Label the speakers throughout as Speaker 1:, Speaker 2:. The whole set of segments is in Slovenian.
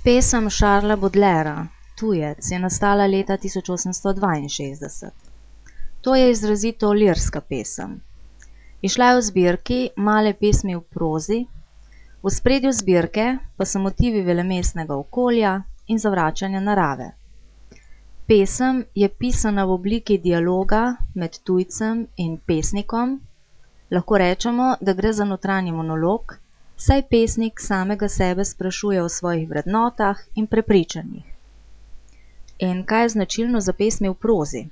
Speaker 1: Pesem Charlesa Baudelaira Tujec je nastala leta 1862. To je izrazito lirska pesem. Izšla je v zbirki Male pesmi v prozi, v ospredju zbirke pa so motivi velemestnega okolja in zavračanja narave. Pesem je pisana v obliki dialoga med tujcem in pesnikom. Lahko rečemo, da gre za notranji monolog, saj pesnik samega sebe sprašuje o svojih vrednotah in prepričanjih. In kaj je značilno za pesmi v prozi?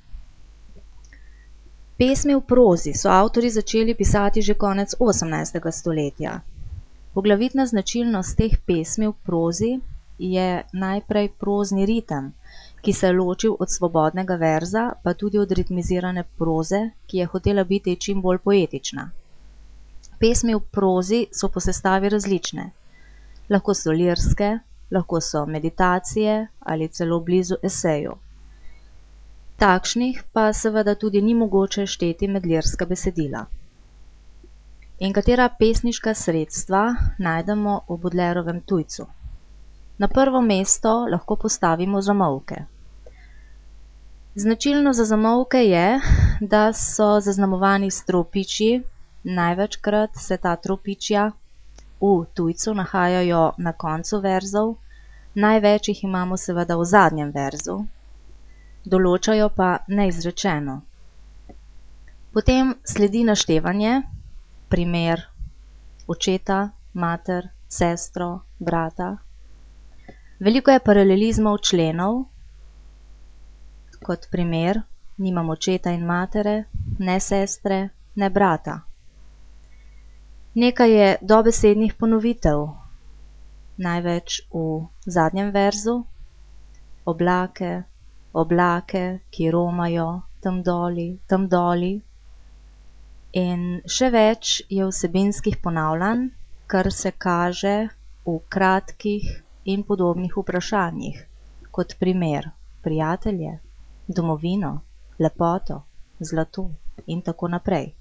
Speaker 1: Pesmi v prozi so avtorji začeli pisati že konec 18. stoletja. Poglavitna značilnost teh pesmi v prozi je najprej prozni ritem, ki se je ločil od svobodnega verza, pa tudi od ritmizirane proze, ki je hotela biti čim bolj poetična. Pesmi v prozi so po sestavi različne. Lahko so lirske, lahko so meditacije ali celo blizu eseju. Takšnih pa seveda tudi ni mogoče šteti med lirska besedila. In katera pesniška sredstva najdemo v Baudelairovem Tujcu? Na prvo mesto lahko postavimo zamolke. Značilno za zamolke je, da so zaznamovani s tropičji. Največkrat se ta tropičja v Tujcu nahajajo na koncu verzov, največ jih imamo seveda v zadnjem verzu, določajo pa neizrečeno. Potem sledi naštevanje, primer očeta, mater, sestro, brata. Veliko je paralelizmov členov, kot primer, nimam očeta in matere, ne sestre, ne brata. Nekaj je dobesednih ponovitev, največ v zadnjem verzu. Oblake, oblake, ki romajo tam doli. In še več je vsebinskih ponavljanj, kar se kaže v kratkih in podobnih vprašanjih, kot primer prijatelje, domovino, lepoto, zlato in tako naprej.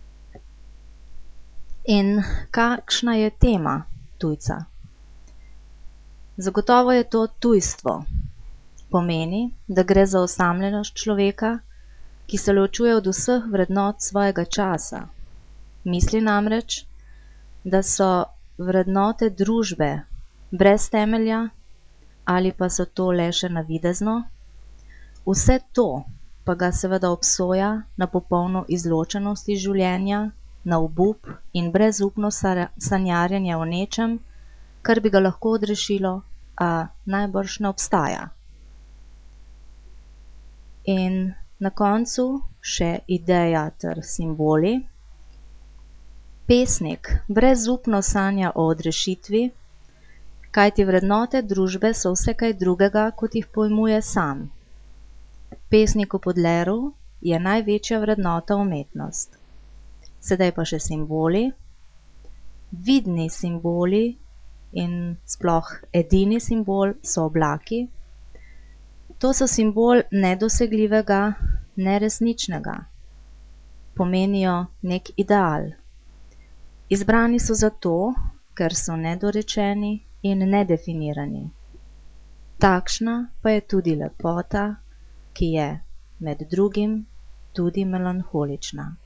Speaker 1: In kakšna je tema Tujca? Zagotovo je to tujstvo. Pomeni, da gre za osamljenost človeka, ki se ločuje od vseh vrednot svojega časa. Misli namreč, da so vrednote družbe brez temelja ali pa so to le še navidezno. Vse to pa ga seveda obsoja na popolno izločenost iz življenja, na obup in brezupno sanjarjenje o nečem, kar bi ga lahko odrešilo, a najbrž ne obstaja. In na koncu še ideja ter simboli. Pesnik brezupno sanja o odrešitvi, kajti vrednote družbe so vse kaj drugega, kot jih pojmuje sam. Pesniku Baudelairu je največja vrednota umetnost. Sedaj pa še simboli. Vidni simboli in sploh edini simbol so oblaki. To so simbol nedosegljivega, neresničnega. Pomenijo nek ideal. Izbrani so zato, ker so nedorečeni in nedefinirani. Takšna pa je tudi lepota, ki je med drugim tudi melanholična.